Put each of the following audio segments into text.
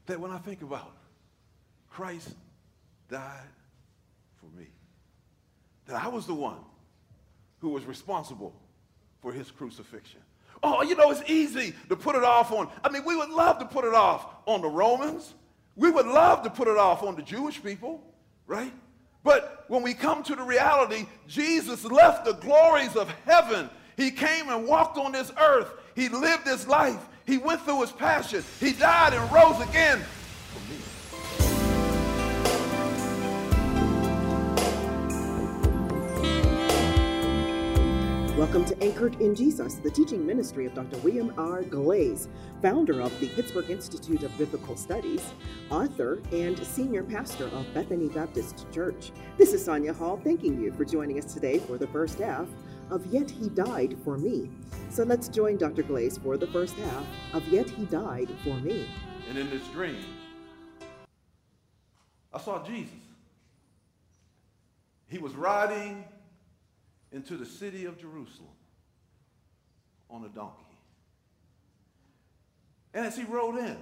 that when I think about Christ died for me, that I was the one who was responsible for his crucifixion. Oh, you know, it's easy to put it off on, we would love to put it off on the Romans. We would love to put it off on the Jewish people, right? But when we come to the reality, Jesus left the glories of heaven. He came and walked on this earth. He lived his life. He went through his passion. He died and rose again for me. Welcome to Anchored in Jesus, the teaching ministry of Dr. William R. Glaze, founder of the Pittsburgh Institute of Biblical Studies, author, and senior pastor of Bethany Baptist Church. This is Sonia Hall thanking you for joining us today for the first half of Yet He Died for Me. So let's join Dr. Glaze for the first half of Yet He Died for Me. And in this dream, I saw Jesus. He was riding into the city of Jerusalem on a donkey. And as he rode in,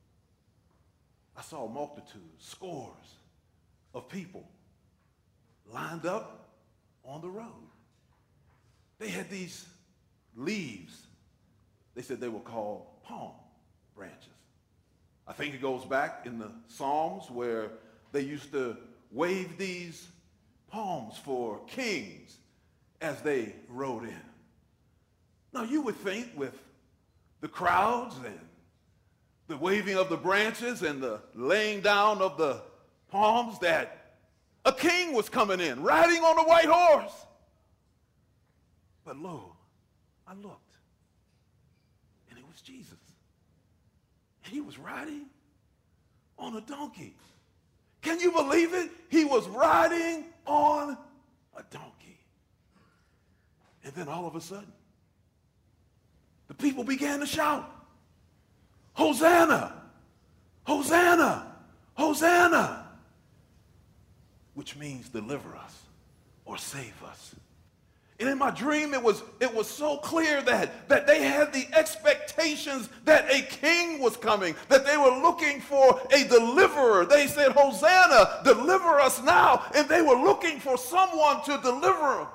I saw multitudes, scores of people lined up on the road. They had these leaves. They said they were called palm branches. I think it goes back in the Psalms where they used to wave these palms for kings as they rode in. Now you would think with the crowds and the waving of the branches and the laying down of the palms that a king was coming in, riding on a white horse. But lo, I looked, and it was Jesus. And he was riding on a donkey. Can you believe it? He was riding on a donkey. And then all of a sudden, the people began to shout, Hosanna, Hosanna, Hosanna, which means deliver us or save us. And in my dream, it was so clear that they had the expectations that a king was coming, that they were looking for a deliverer. They said, Hosanna, deliver us now. And they were looking for someone to deliver them.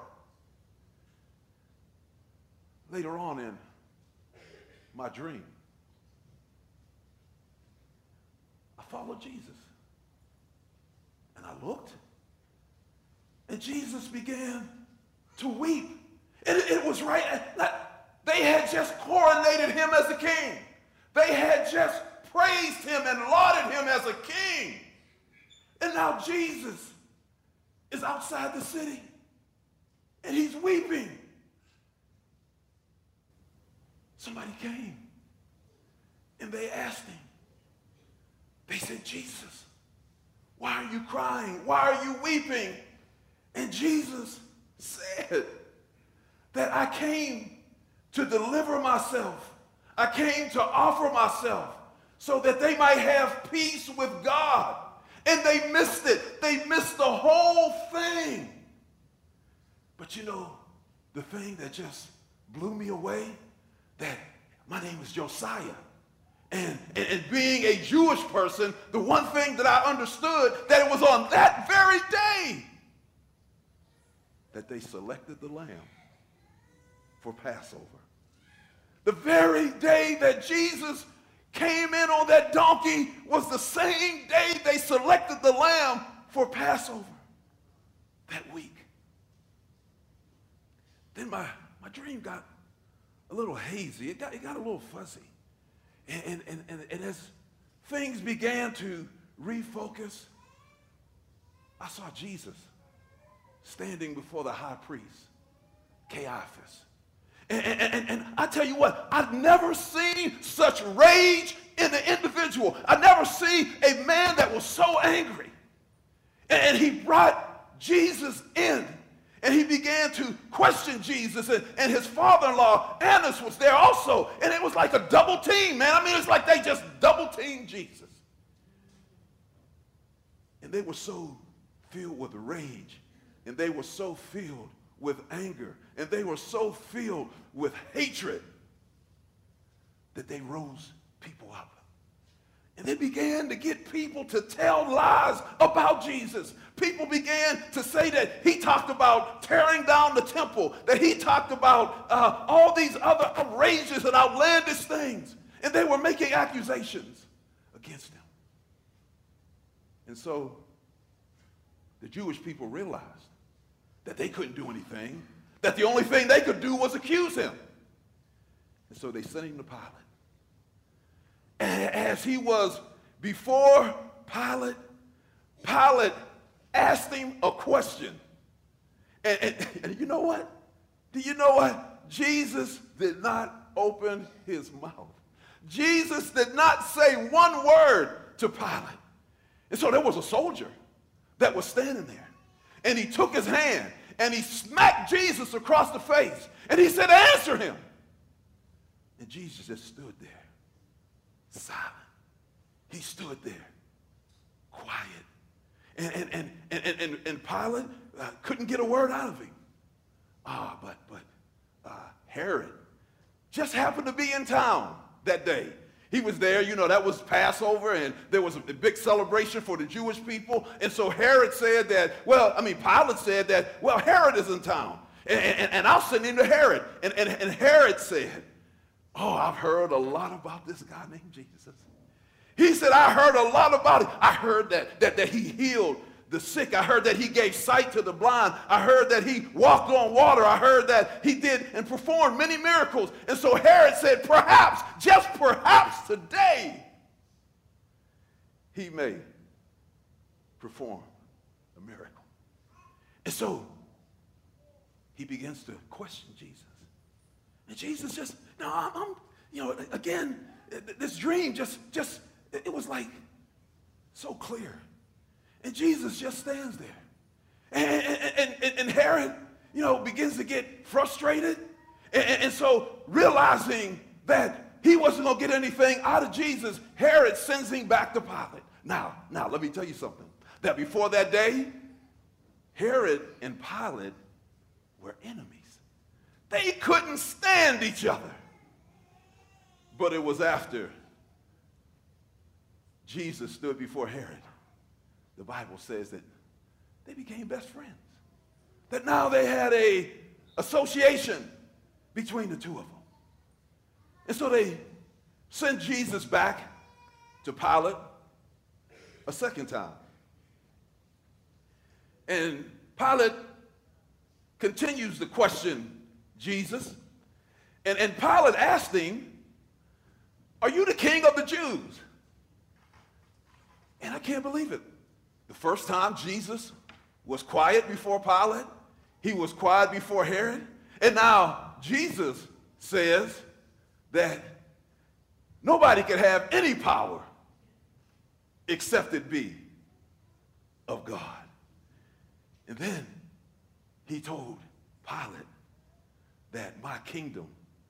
Later on in my dream, I followed Jesus. And I looked, and Jesus began to weep. And it was right. They had just coronated him as a king. They had just praised him and lauded him as a king. And now Jesus is outside the city, and he's weeping. Somebody came, and they asked him. They said, Jesus, why are you crying? Why are you weeping? And Jesus said that I came to deliver myself. I came to offer myself so that they might have peace with God. And they missed it. They missed the whole thing. But you know, the thing that just blew me away, that my name is Josiah. And being a Jewish person, the one thing that I understood, that it was on that very day that they selected the lamb for Passover. The very day that Jesus came in on that donkey was the same day they selected the lamb for Passover that week. Then my dream got a little hazy. It got a little fuzzy. And as things began to refocus, I saw Jesus standing before the high priest, Caiaphas. And I tell you what, I've never seen such rage in an individual. I never see a man that was so angry. And he brought Jesus in. And he began to question Jesus, and his father-in-law, Annas, was there also. And it was like a double team, man. It's like they just double teamed Jesus. And they were so filled with rage, and they were so filled with anger, and they were so filled with hatred that they rose people up. And they began to get people to tell lies about Jesus. People began to say that he talked about tearing down the temple, that he talked about all these other outrageous and outlandish things. And they were making accusations against him. And so the Jewish people realized that they couldn't do anything, that the only thing they could do was accuse him. And so they sent him to Pilate. And as he was before Pilate, Pilate asked him a question. And you know what? Do you know what? Jesus did not open his mouth. Jesus did not say one word to Pilate. And so there was a soldier that was standing there. And he took his hand and he smacked Jesus across the face. And he said, answer him. And Jesus just stood there, silent. He stood there, quiet. And Pilate couldn't get a word out of him. But Herod just happened to be in town that day. He was there, you know, that was Passover, and there was a big celebration for the Jewish people. And so Pilate said that, well, Herod is in town, and I'll send him to Herod. And Herod said, oh, I've heard a lot about this guy named Jesus. He said, I heard a lot about it. I heard that he healed the sick. I heard that he gave sight to the blind. I heard that he walked on water. I heard that he did and performed many miracles. And so Herod said, perhaps, just perhaps today, he may perform a miracle. And so he begins to question Jesus. And Jesus just, again, this dream it was like so clear. And Jesus just stands there. And Herod, begins to get frustrated. And so realizing that he wasn't going to get anything out of Jesus, Herod sends him back to Pilate. Now, let me tell you something. That before that day, Herod and Pilate were enemies. They couldn't stand each other. But it was after Jesus stood before Herod, the Bible says that they became best friends. That now they had an association between the two of them. And so they sent Jesus back to Pilate a second time. And Pilate continues to question Jesus. And Pilate asked him, are you the king of the Jews? And I can't believe it. The first time Jesus was quiet before Pilate, he was quiet before Herod, and now Jesus says that nobody can have any power except it be of God. And then he told Pilate that my kingdom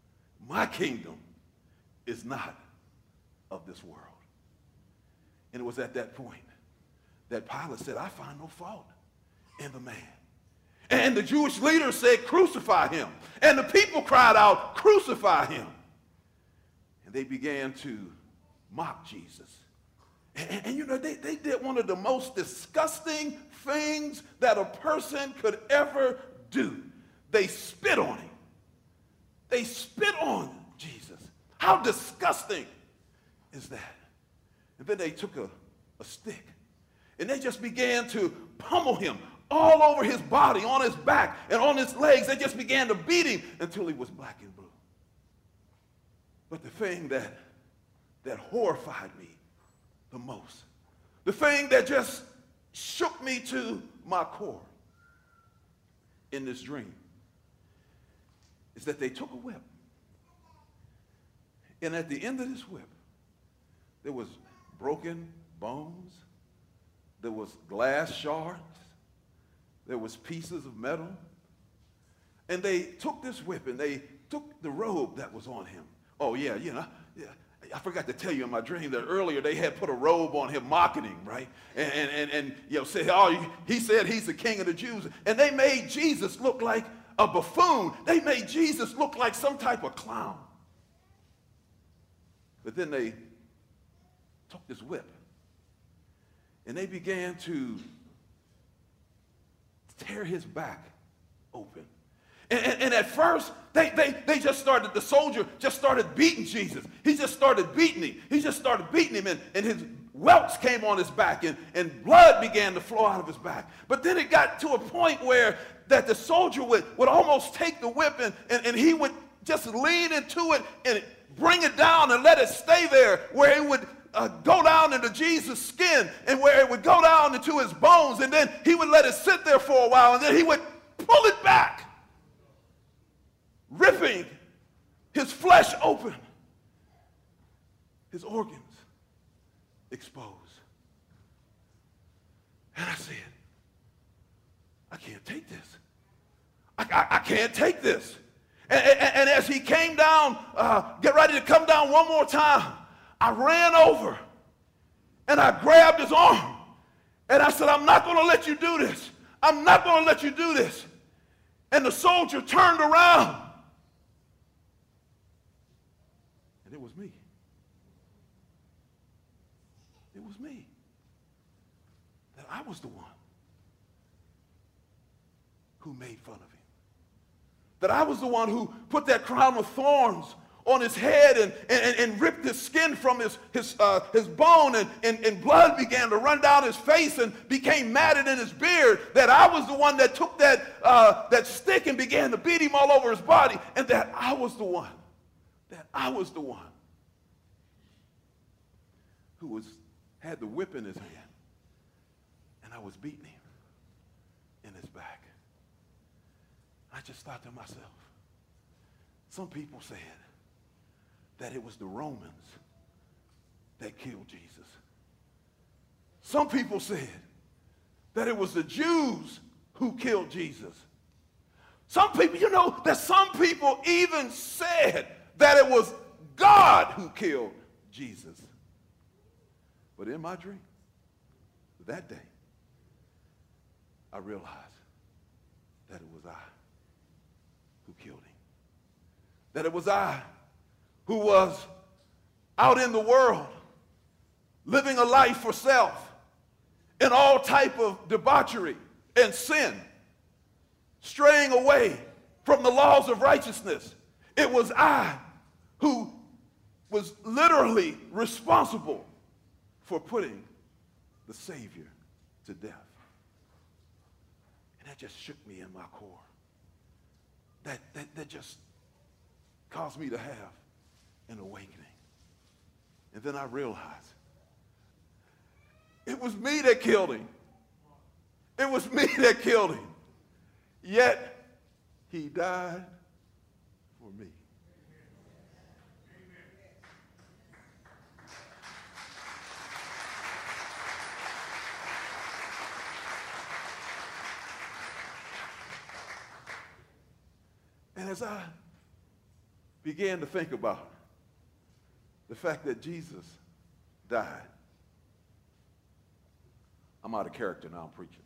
is not of this world. And it was at that point that Pilate said, I find no fault in the man. And the Jewish leaders said, crucify him. And the people cried out, crucify him. And they began to mock Jesus. And they did one of the most disgusting things that a person could ever do. They spit on him. They spit on Jesus. How disgusting is that? And then they took a stick and they just began to pummel him all over his body, on his back, and on his legs. They just began to beat him until he was black and blue. But the thing that horrified me the most, the thing that just shook me to my core in this dream, is that they took a whip. And at the end of this whip, there was broken bones, there was glass shards, there was pieces of metal. And they took this whip and they took the robe that was on him. Oh yeah, I forgot to tell you in my dream that earlier they had put a robe on him, mocking him, right? And said, oh, he said he's the king of the Jews. And they made Jesus look like a buffoon. They made Jesus look like some type of clown. But then they took this whip, and they began to tear his back open. And at first, they just started, the soldier just started beating Jesus. He just started beating him. He just started beating him, and his welts came on his back, and blood began to flow out of his back. But then it got to a point where that the soldier would almost take the whip, and he would just lean into it and bring it down and let it stay there, where it would go down into Jesus' skin, and where it would go down into his bones, and then he would let it sit there for a while, and then he would pull it back, ripping his flesh open, his organs exposed. And I said, I can't take this. I can't take this. And as he came down, get ready to come down one more time, I ran over and I grabbed his arm and I said, I'm not going to let you do this. I'm not going to let you do this. And the soldier turned around. And it was me. It was me. That I was the one who made fun of him. That I was the one who put that crown of thorns on his head and ripped his skin from his bone, and blood began to run down his face and became matted in his beard. That I was the one that took that stick and began to beat him all over his body, and that I was the one who had the whip in his hand, and I was beating him in his back. I just thought to myself, some people said that it was the Romans that killed Jesus. Some people said that it was the Jews who killed Jesus. Some people, that some people even said that it was God who killed Jesus. But in my dream, that day, I realized that it was I who killed him. That it was I who was out in the world living a life for self in all type of debauchery and sin, straying away from the laws of righteousness. It was I who was literally responsible for putting the Savior to death. And that just shook me in my core. That just caused me to have an awakening. And then I realized it was me that killed him. It was me that killed him. Yet he died for me. And as I began to think about the fact that Jesus died, I'm out of character now, I'm preaching.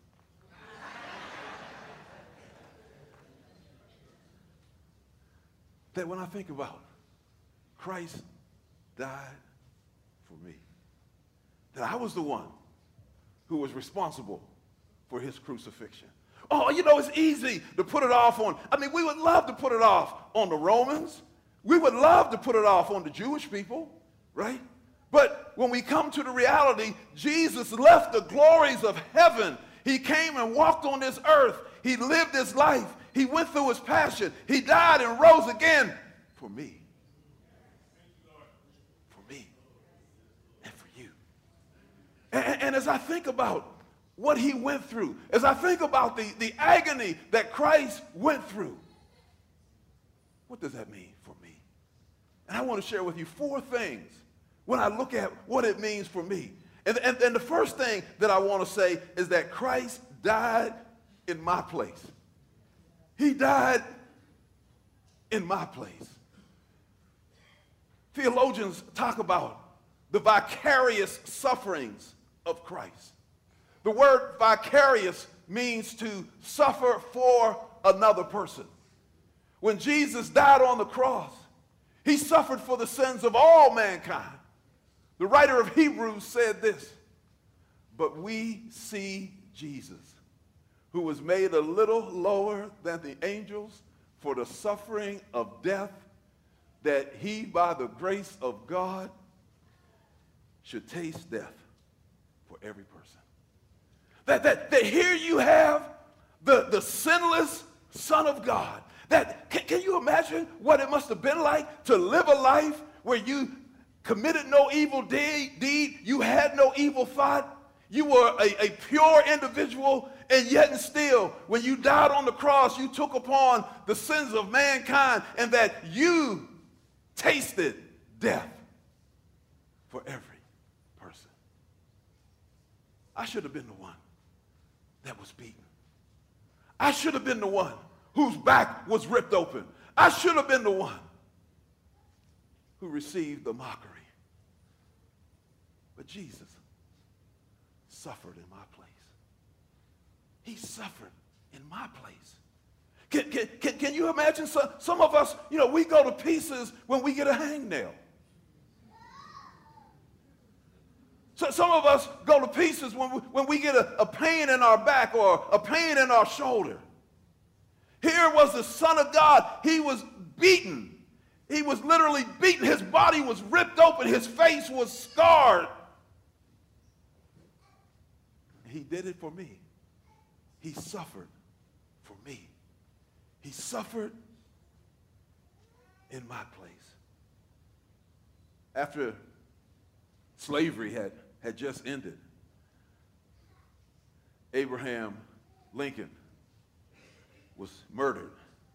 That when I think about Christ died for me, that I was the one who was responsible for his crucifixion. Oh, it's easy to put it off on, we would love to put it off on the Romans. We would love to put it off on the Jewish people, right? But when we come to the reality, Jesus left the glories of heaven. He came and walked on this earth. He lived his life. He went through his passion. He died and rose again for me. For me. And for you. And as I think about what he went through, as I think about the agony that Christ went through, what does that mean for me? And I want to share with you 4 things when I look at what it means for me. And the first thing that I want to say is that Christ died in my place. He died in my place. Theologians talk about the vicarious sufferings of Christ. The word vicarious means to suffer for another person. When Jesus died on the cross, he suffered for the sins of all mankind. The writer of Hebrews said this, but we see Jesus, who was made a little lower than the angels for the suffering of death, that he, by the grace of God, should taste death for every person. That here you have the sinless Son of God. Can you imagine what it must have been like to live a life where you committed no evil deed, you had no evil thought, you were a pure individual, and yet and still, when you died on the cross, you took upon the sins of mankind, and that you tasted death for every person. I should have been the one that was beaten. I should have been the one whose back was ripped open. I should have been the one who received the mockery. But Jesus suffered in my place. He suffered in my place. Can you imagine some of us, we go to pieces when we get a hangnail. So some of us go to pieces when we get a pain in our back or a pain in our shoulder. Here was the Son of God. He was beaten. He was literally beaten. His body was ripped open. His face was scarred. He did it for me. He suffered for me. He suffered in my place. After slavery had just ended, Abraham Lincoln was murdered.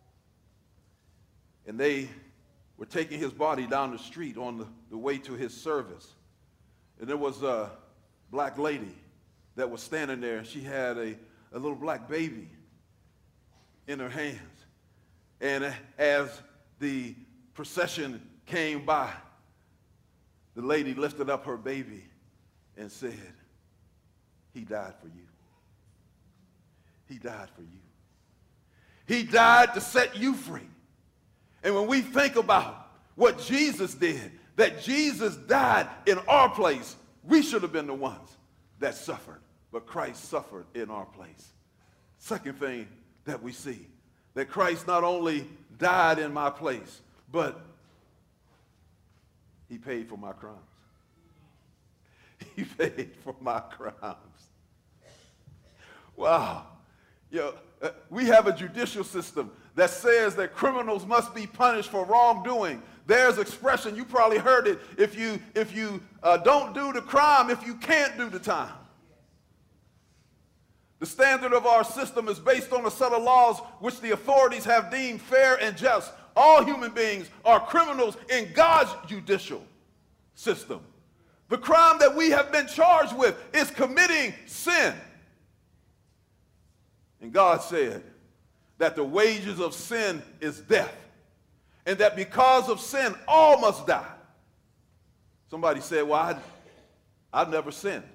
And they were taking his body down the street on the way to his service. And there was a black lady that was standing there, and she had a little black baby in her hands. And as the procession came by, the lady lifted up her baby and said, "He died for you. He died for you. He died to set you free." And when we think about what Jesus did, that Jesus died in our place, we should have been the ones that suffered. But Christ suffered in our place. Second thing that we see, that Christ not only died in my place, but he paid for my crimes. He paid for my crimes. Wow. We have a judicial system that says that criminals must be punished for wrongdoing. There's expression, you probably heard it, if you don't do the crime, if you can't do the time. The standard of our system is based on a set of laws which the authorities have deemed fair and just. All human beings are criminals in God's judicial system. The crime that we have been charged with is committing sin. And God said that the wages of sin is death, and that because of sin, all must die. Somebody said, well, I've never sinned.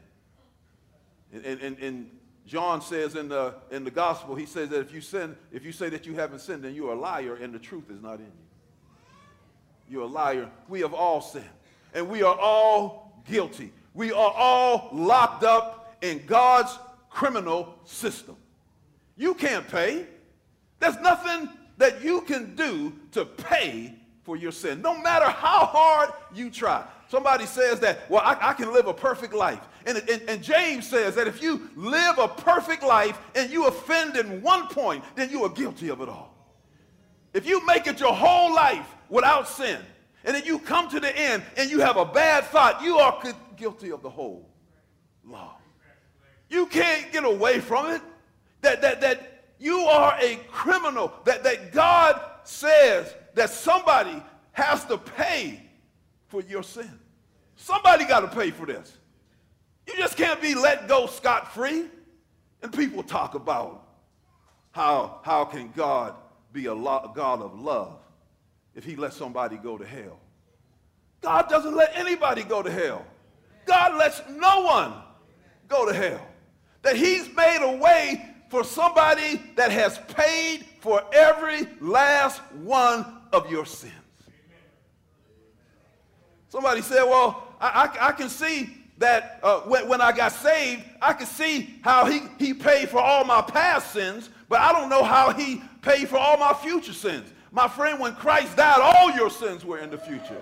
And John says in the gospel, he says that if you say that you haven't sinned, then you're a liar and the truth is not in you. You're a liar. We have all sinned, and we are all guilty. We are all locked up in God's criminal system. You can't pay. There's nothing that you can do to pay for your sin, no matter how hard you try. Somebody says that, well, I can live a perfect life. And James says that if you live a perfect life and you offend in one point, then you are guilty of it all. If you make it your whole life without sin, and then you come to the end and you have a bad thought, you are guilty of the whole law. You can't get away from it. That you are a criminal, that God says that somebody has to pay for your sin. Somebody got to pay for this. You just can't be let go scot-free. And people talk about how can God be a God of love if he lets somebody go to hell. God doesn't let anybody go to hell. God lets no one go to hell. That he's made a way for somebody that has paid for every last one of your sins. Somebody said, well, I can see that when I got saved, I can see how he paid for all my past sins, but I don't know how he paid for all my future sins. My friend, when Christ died, all your sins were in the future.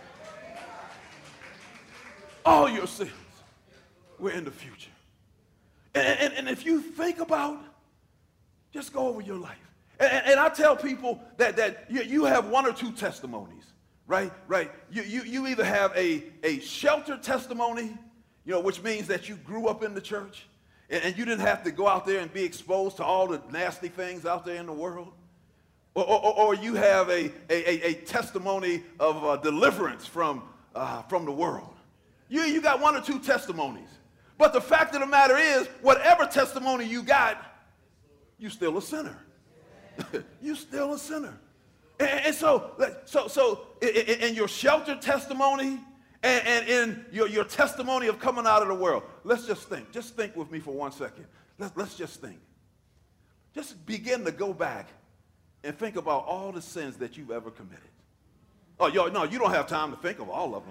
All your sins were in the future. And if you think about, just go over your life. And I tell people that you have one or two testimonies, right? You either have a sheltered testimony, which means that you grew up in the church and you didn't have to go out there and be exposed to all the nasty things out there in the world. Or you have a testimony of deliverance from the world. You got one or two testimonies. But the fact of the matter is, whatever testimony you got, you're still a sinner. You're still a sinner. And so in your sheltered testimony and in your testimony of coming out of the world, let's just think. Just think with me for 1 second. Let's just think. Just begin to go back and think about all the sins that you've ever committed. Oh, no, you don't have time to think of all of them.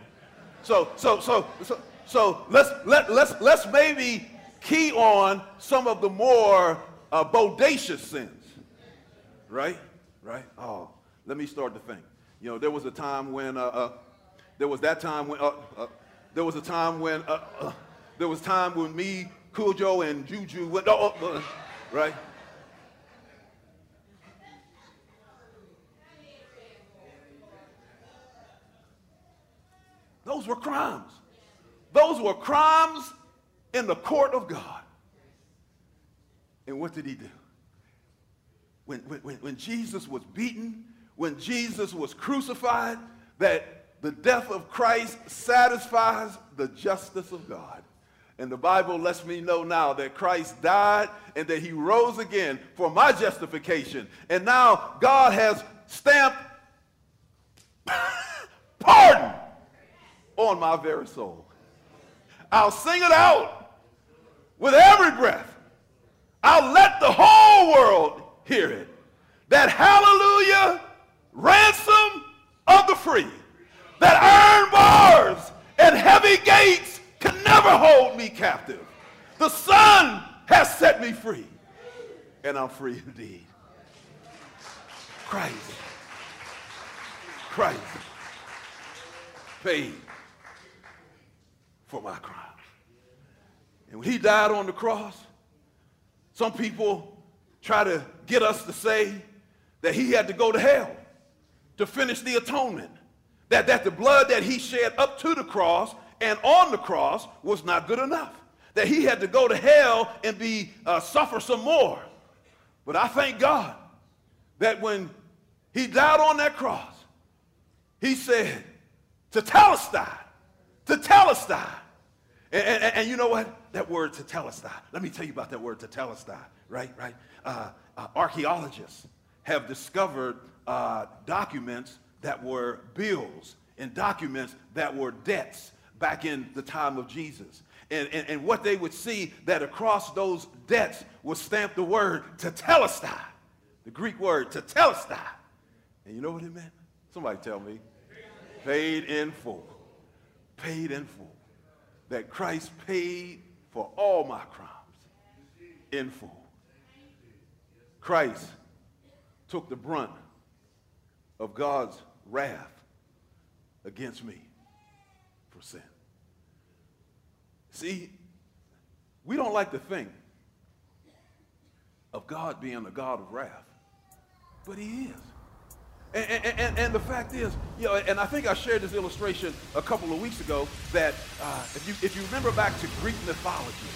So let's maybe key on some of the more bodacious sins. Right? Oh, let me start to think. There was a time when me, Cujo, and Juju went, right? Those were crimes. Those were crimes in the court of God. And what did he do? When Jesus was beaten, when Jesus was crucified, that the death of Christ satisfies the justice of God. And the Bible lets me know now that Christ died and that he rose again for my justification. And now God has stamped pardon on my very soul. I'll sing it out with every breath. I'll let the whole world hear it. That hallelujah, ransom of the free. That iron bars and heavy gates can never hold me captive. The Son has set me free, and I'm free indeed. Christ paid for my crimes. And when he died on the cross, some people try to get us to say that he had to go to hell to finish the atonement. That the blood that he shed up to the cross and on the cross was not good enough. That he had to go to hell and suffer some more. But I thank God that when he died on that cross, he said, tetelestai, tetelestai. And you know what? That word tetelestai. Let me tell you about that word tetelestai, right? Archaeologists have discovered documents that were bills and documents that were debts back in the time of Jesus. And what they would see that across those debts was stamped the word tetelestai, the Greek word tetelestai. And you know what it meant? Somebody tell me. Paid in full. Paid in full. That Christ paid for all my crimes in full. Christ took the brunt of God's wrath against me for sin. See, we don't like to think of God being a God of wrath, but he is. And the fact is, and I think I shared this illustration a couple of weeks ago, that if you remember back to Greek mythology.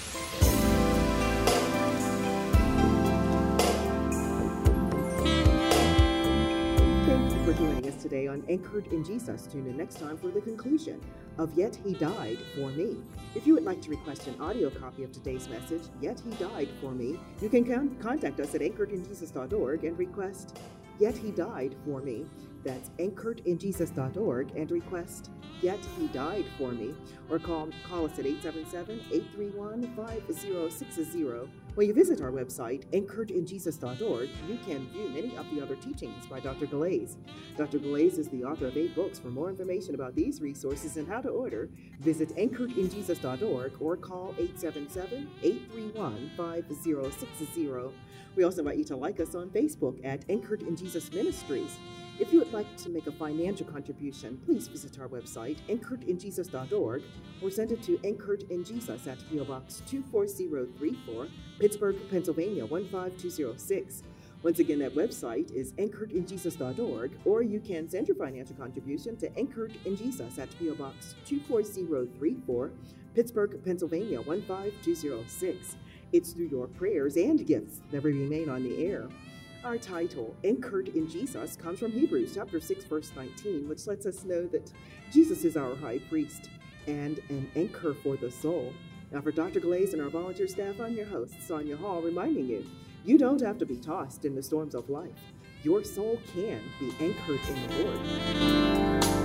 Thank you for joining us today on Anchored in Jesus. Tune in next time for the conclusion of Yet He Died for Me. If you would like to request an audio copy of today's message, Yet He Died for Me, you can contact us at anchoredinjesus.org and request Yet He Died for Me. That's anchoredinjesus.org and request Yet He Died For Me, or call us at 877-831-5060. When you visit our website, anchoredinjesus.org, you can view many of the other teachings by Dr. Galais. Dr. Galais is the author of 8 books. For more information about these resources and how to order, visit anchoredinjesus.org or call 877-831-5060. We also invite you to like us on Facebook at Anchored in Jesus Ministries. If you would like to make a financial contribution, please visit our website, anchoredinjesus.org, or send it to Anchored in Jesus at P.O. Box 24034, Pittsburgh, Pennsylvania 15206. Once again, that website is anchoredinjesus.org, or you can send your financial contribution to Anchored in Jesus at P.O. Box 24034, Pittsburgh, Pennsylvania 15206. It's through your prayers and gifts that we remain on the air. Our title, Anchored in Jesus, comes from Hebrews chapter 6, verse 19, which lets us know that Jesus is our high priest and an anchor for the soul. Now, for Dr. Galais and our volunteer staff, I'm your host, Sonia Hall, reminding you, you don't have to be tossed in the storms of life. Your soul can be anchored in the Lord.